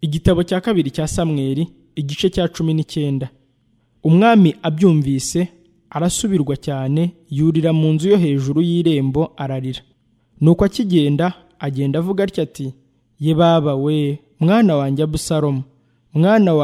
Igitabo cya kabiri cya Samweli, igice cya 19. Umwami abyumvise arasubirwa cyane, yurira mu nzu yo hejuru y'irembo ararira. Nuko akigenda agenda avuga atya ati, ye baba we, mwana wanjye Abusalomu, mwana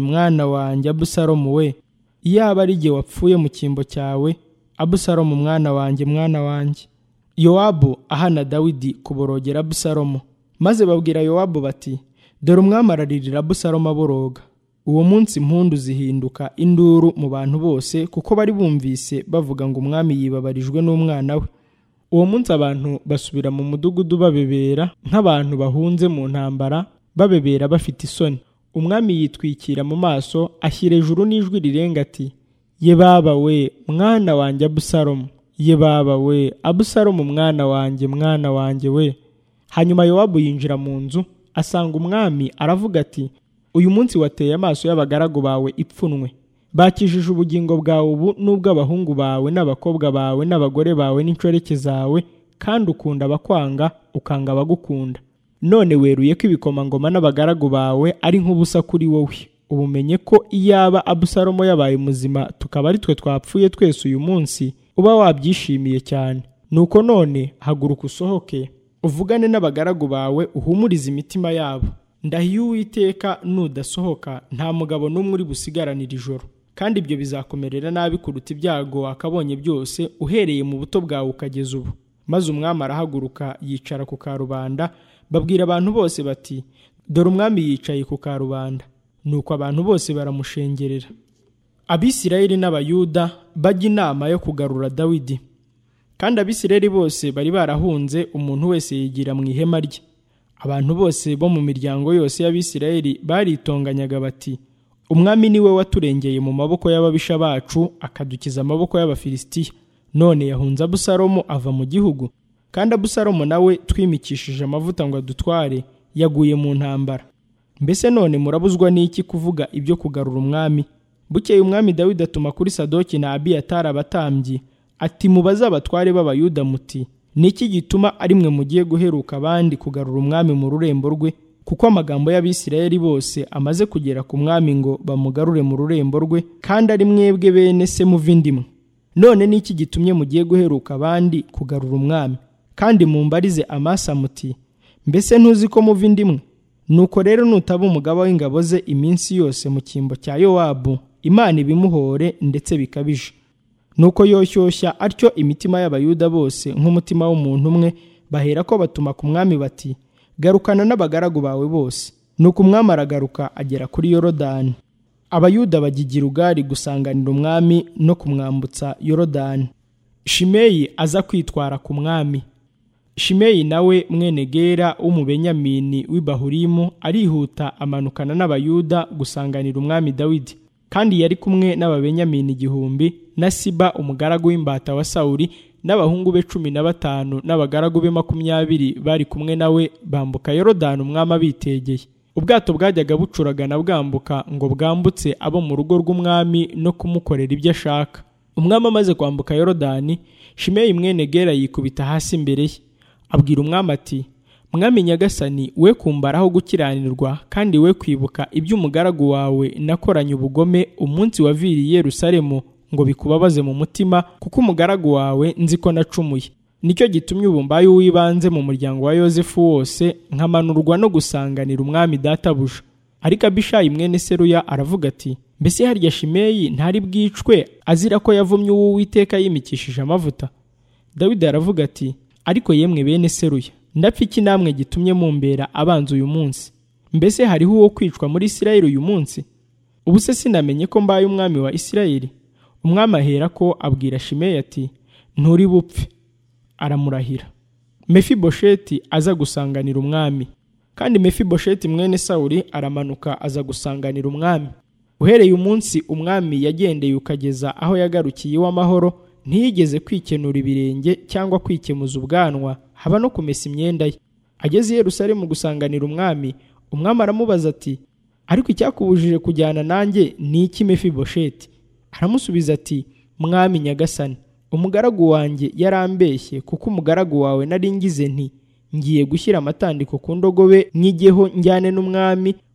wanjye Abusalomu we, iyaba ari jye wapfuye mu cyimbo cyawe, Abusalomu mwana wanjye. Yowabu ahana Dawidi kuborogera Abusalomu. Maze babwira Yowabu bati, dore umwami araririra Abusalomu aboroga. Uwo munsi impundu zihinduka induru mu bantu bose, kuko bari bumvise bavuga ngo umwami yibabarijwe n'umwana we. Uwo munsi abantu basubira mu mudugudu babebera nk'abantu bahunze mu ntambara, babebera bafite isoni. Umwami yitwikira mu maso, ashyira ejuru n'ijwi rirenga ati, ye baba we, mwana wanjye Abusalomu, ye baba we, Abusalomu mwana wanjye we. Hanyuma Yowabu yinjira mu nzu, asanga umwami, aravuga ati, uyu munsi wateye amaso y'abagaragu bawe ipfunwe. Bakijije ubugingo bwawe ubu n'ubw'abahungu bawe n'abakobwa bawe n'abagore bawe n'inshoreke zawe, kandi ukunda abakwanga, ukanga abagukunda. None weruye ko ibikomangoma n'abagaragu bawe ari nk'ubusa kuri wowe. Ubumenye ko iyaba Abusalomu yabaye muzima, tukaba ari twe twapfuye twese uyu munsi, uba wabyishimiye cyane. Nuko none haguruka usohoke, uvugane n'abagaragu bawe, uhumurize imitima yabo. Ndahiye Uwiteka nudasohoka, nta mugabo n'umwe uri busigaranira ijoro. Kandi ibyo bizakomerera nabi kuruta ibyago wakabonye byose, uhereye mu buto bwawe ukageza ubu. Maze umwami arahaguruka yicara ku karubanda, babwira abantu bose bati, dore umwami yicaye ku karubanda. Nuko abantu bose baramushengerera. Abisirayeli n'Abayuda bajya inama yo kugarura Dawidi. Kandi Abisirayeli bose bari barahunze, umuntu wese yigira mu ihema rye. Abantu bose bo mu miryango yose y'Abisirayeli baritonganyaga bati, umwami niwe waturengeye mu maboko y'ababisha bacu, akadukiza amaboko y'Abafilisitiya. None yahunze Abusalomu ava mu gihugu, kandi Abusalomu nawe twimikishije amavuta ngo adutware, yaguye mu ntambara. Mbese none murabuzwa n'iki kuvuga ibyo kugarura umwami? Bukeye umwami Dawidi atuma kuri Sadoki na Abiyatari abatambyi, ati, mubaze abatware b'Abayuda muti, niki gituma ari mwe mugiye guheruka abandi kugarura umwami mu rurembo rwe? Kuko amagambo y'Abisirayeli bose amaze kugera ku mwami ngo bamugarure mu rurembo rwe, kandi ari mwebwe bene se muva indimwe. None niki gitumye mugiye guheruka abandi kugarura umwami? Kandi mumbarize Amasa muti, mbese ntuzi ko muva indimwe? Nuko rero nutaba umugaba w'ingabo ze iminsi yose mu cyimbo cya Yowabu, Imana ibimuhore ndetse bikabije. Nuko yoshyushya atyo imitima y'Abayuda bose nk'umutima w'umuntu umwe, bahera ko batuma ku mwami bati, garukana n'abagaragu bawe bose. Nuko umwami aragaruka agera kuri Yorodani. Abayuda bajya i Gilugari gusanganira umwami no kumwambutsa Yorodani. Shimeyi aza kwitwara ku mwami. Shimeyi nawe mwene Gera w'Umubenyamini w'i Bahurimu arihuta amanukana n'Abayuda gusanganira umwami Dawidi. Kandi yari kumwe n'Ababenyamini 1,000 na Siba umugaragu w'imbata wa Sawuli n'abahungu be 15 n'abagaragu be 20 bari kumwe nawe, bambuka Yorodani umwami abitegeye. Ubwato bwajyaga bucuragana bwambuka ngo bwambutse abo mu rugo rw'umwami no kumukorera ibyo ashaka. Umwami amaze kwambuka Yorodani, Shimeyi mwene Gera yikubita hasi imbere ye, abwira umwami ati, mwami nyagasani, we kumbaraho gukiranirwa, kandi we kwibuka iby'umugaragu wawe nakoranye ubugome umunsi waviriye Yerusalemu, ngo bikubabaze mu mutima, kuko umugaragu wawe nzi ko nacumuye. Nicyo gitumye ubu mbaye uwibanze mu muryango wa Yozefu wose, nkamanurwa no gusanganira umwami databuja. Ariko Abishayi mwene Seruya aravuga ati, mbese harya Shimeyi ntari bwicwe azira ko yavumye Uwiteka yimikishije amavuta? Dawidi aravuga ati, ariko yemwe bene Seruya, ndapfa iki namwe gitumye mumbera abanza uyu munsi? Mbese hariho uwo kwicwa muri Isirayeli uyu munsi? Ubu se sinamenye ko mbaye umwami wa Isirayeli? Umwami ahera ko abwira Shimeyi ati, nturi bupfe. Aramurahira. Mefibosheti aza gusanganira umwami. Kandi Mefibosheti mwene Sawuli aramanuka aza gusanganira umwami. Uhereye umunsi umwami yagendeye ukageza aho yagarukiye iw'amahoro, ntiyigeze kwikenura ibirenge cyangwa kwikemuza ubwanwa, haba no kumesa imyenda ye. Ageze i Yerusalemu gusanganira umwami, umwami aramubaza ati, ariko icyakubujije kujyana nanjye ni iki Mefibosheti? Aramusubiza ati, mwami nyagasani, umugaragu wanjye yarambeshye, kuko umugaragu wawe nari ngize nti, ngiye gushyira amatandiko ku ndogobe nyigeho njyane n'umwami,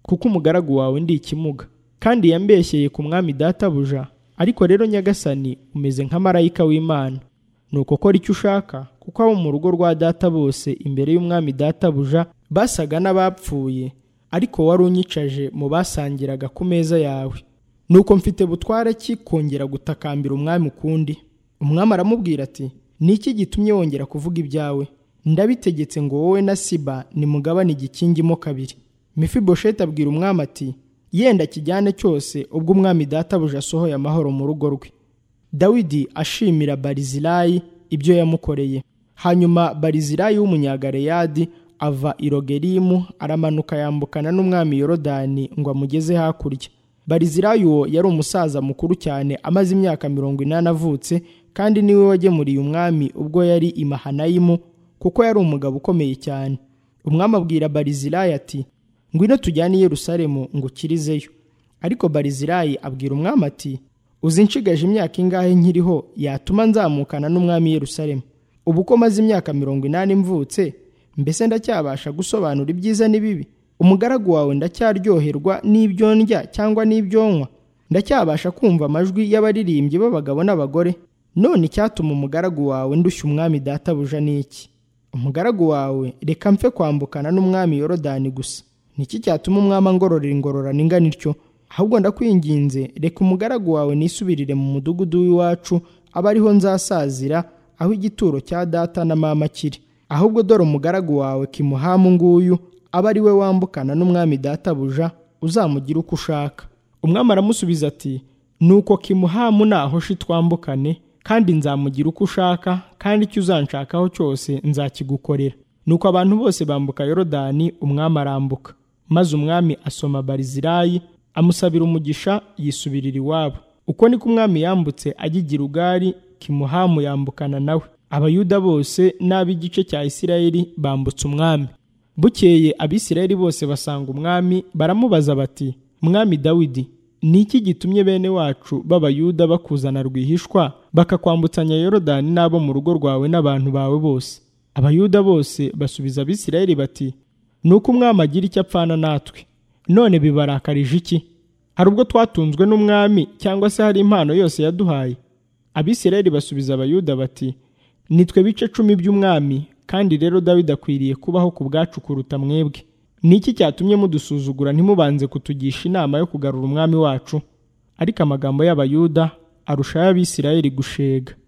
kuko umugaragu wawe ndi ikimuga. Kandi yambeshyeye ku mwami databuja, ariko rero nyagasani umeze nka marayika w'Imana. Nuko kora icyo ushaka, kuko abo mu rugo rwa data bose imbere y'umwami databuja basaga n'abapfuye, ariko wari unyicaje mu basangiraga ku meza yawe. Nuko mfite butware ki kongera gutakambira umwami ukundi? Umwami aramubwira ati, ni iki gitumye wongera kuvuga ibyawe? Ndabitegetse ngo wowe na Siba nimugabane igikingimo kabiri. Mefibosheti abwira umwami ati, yenda kijyane cyose ubwo umwami databuja asohoye amahoro mu rugo rwe. Dawidi ashimira Barizilayi ibyo yamukoreye. Hanyuma Barizilayi w'umunyagaleyadi ava i Rogelimu aramanuka yambukana n'umwami Yorodani ngo amugeze hakurya. Barizilayi uwo yari umusaza mukuru cyane, amaze imyaka 40 avutse, kandi niwe wagemuriye umwami ubwo yari i Mahanayimu, kuko yari umugabo ukomeye cyane. Umwami abwira Barizilayi ati, ngwino tujyane i Yerusalemu ngo ukirizeyo. Ariko Barizilayi abwira umwami ati, uzi nshigaje imyaka ingahe nkiriho yatuma nzamukana n'umwami i Yerusalemu? Ubu ko maze imyaka 80 mvutse, mbese ndacyabasha gusobanura ibyiza n'ibibi? Umugaragu wawe ndacyaryoherwa n'ibyo ndya cyangwa n'ibyo nywa? Ndacyabasha kumva amajwi y'abaririmbyi b'abagabo n'abagore? None icyatuma umugaragu wawe ndushya umwami databuja ni iki? Umugaragu wawe reka mfe kwambukana n'umwami Yorodani gusa. Niki cyatuma umwami angororera ingororano ingana ityo? Ahubwo ndakwinginze, reka umugaragu wawe nisubirire mu mudugudu w'iwacu, aba ariho nzasazira, aho igituro cya data na mama kiri. Ahubwo dore umugaragu wawe Kimuhamu nguyu, aba ari we wambukana n'umwami databuja, uzamugira uko ushaka. Umwami aramusubiza ati, nuko Kimuhamu nahoshe twambukane, kandi nzamugira uko ushaka, kandi icyo uzanshakaho cyose nzakigukorera. Nuko abantu bose bambuka Yorodani, umwami arambuka. Maze umwami asoma Barizilayi, amusabira umugisha, yisubirira iwabo. Uko niko umwami yambutse ajya i Gilugari, Kimuhamu yambukana nawe. Abayuda bose n'ab'igice cya Isirayeli bambutse umwami. Bukeye Abisirayeli bose basanga umwami, baramubaza bati, mwami Dawidi, ni iki gitumye bene wacu b'Abayuda bakuzana rwihishwa, bakakwambutsanya Yorodani n'abo mu rugo rwawe n'abantu bawe bose? Abayuda bose basubiza Abisirayeli bati, nuko umwami agira icyo apfana natwe. None bibarakarije iki? Hari ubwo twatunzwe n'umwami, cyangwa se hari impano yose yaduhaye? Abisirayeli basubiza Abayuda bati, nitwe bice 10 by'umwami, kandi rero Dawidi akwiriye kubaho ku bwacu kuruta mwebwe. Niki cyatumye mudusuzugura ntimubanze kutugisha inama yo kugarura umwami wacu? Ariko amagambo y'Abayuda arusha y'Abisirayeli gushega.